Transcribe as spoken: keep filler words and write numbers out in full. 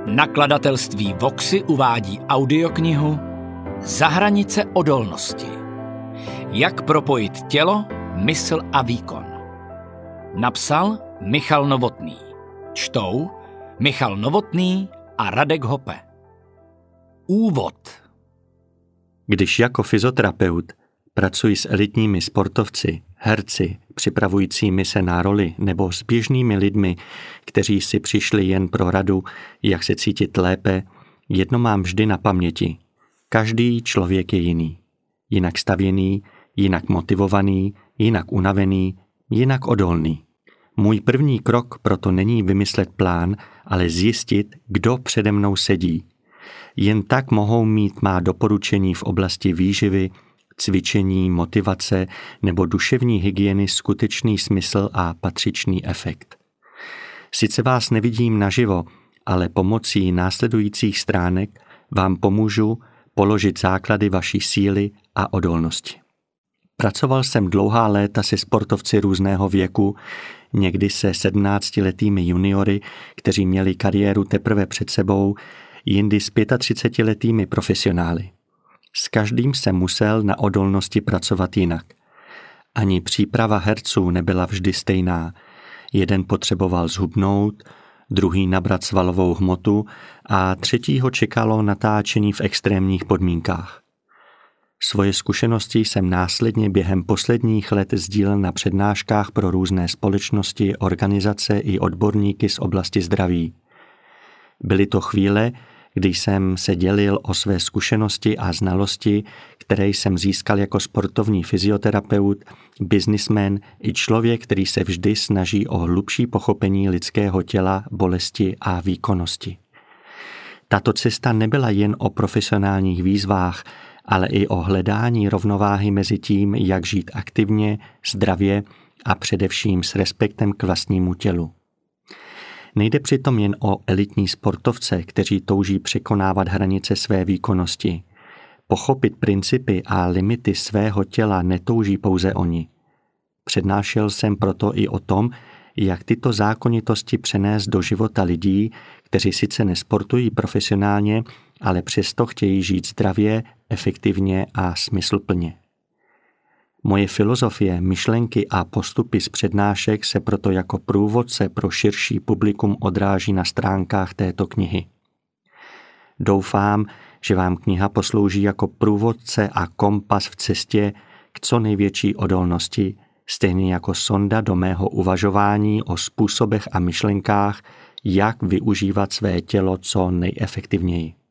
Nakladatelství Voxy uvádí audioknihu Za hranice odolnosti. Jak propojit tělo, mysl a výkon. Napsal Michal Novotný. Čtou Michal Novotný a Radek Hope. Úvod. Když jako fyzioterapeut pracuji s elitními sportovci, herci, připravujícími se na roli nebo s běžnými lidmi, kteří si přišli jen pro radu, jak se cítit lépe, jedno mám vždy na paměti. Každý člověk je jiný. Jinak stavěný, jinak motivovaný, jinak unavený, jinak odolný. Můj první krok proto není vymyslet plán, ale zjistit, kdo přede mnou sedí. Jen tak mohou mít má doporučení v oblasti výživy, cvičení, motivace nebo duševní hygieny skutečný smysl a patřičný efekt. Sice vás nevidím naživo, ale pomocí následujících stránek vám pomůžu položit základy vaší síly a odolnosti. Pracoval jsem dlouhá léta se sportovci různého věku, někdy se sedmnáctiletými juniory, kteří měli kariéru teprve před sebou, jindy s třicetiletými profesionály. S každým jsem musel na odolnosti pracovat jinak. Ani příprava herců nebyla vždy stejná. Jeden potřeboval zhubnout, druhý nabrat svalovou hmotu a třetího čekalo natáčení v extrémních podmínkách. Svoje zkušenosti jsem následně během posledních let sdílel na přednáškách pro různé společnosti, organizace i odborníky z oblasti zdraví. Byly to chvíle, kdy jsem se dělil o své zkušenosti a znalosti, které jsem získal jako sportovní fyzioterapeut, businessman i člověk, který se vždy snaží o hlubší pochopení lidského těla, bolesti a výkonnosti. Tato cesta nebyla jen o profesionálních výzvách, ale i o hledání rovnováhy mezi tím, jak žít aktivně, zdravě a především s respektem k vlastnímu tělu. Nejde přitom jen o elitní sportovce, kteří touží překonávat hranice své výkonnosti. Pochopit principy a limity svého těla netouží pouze oni. Přednášel jsem proto i o tom, jak tyto zákonitosti přenést do života lidí, kteří sice nesportují profesionálně, ale přesto chtějí žít zdravě, efektivně a smysluplně. Moje filozofie, myšlenky a postupy z přednášek se proto jako průvodce pro širší publikum odráží na stránkách této knihy. Doufám, že vám kniha poslouží jako průvodce a kompas v cestě k co největší odolnosti, stejně jako sonda do mého uvažování o způsobech a myšlenkách, jak využívat své tělo co nejefektivněji.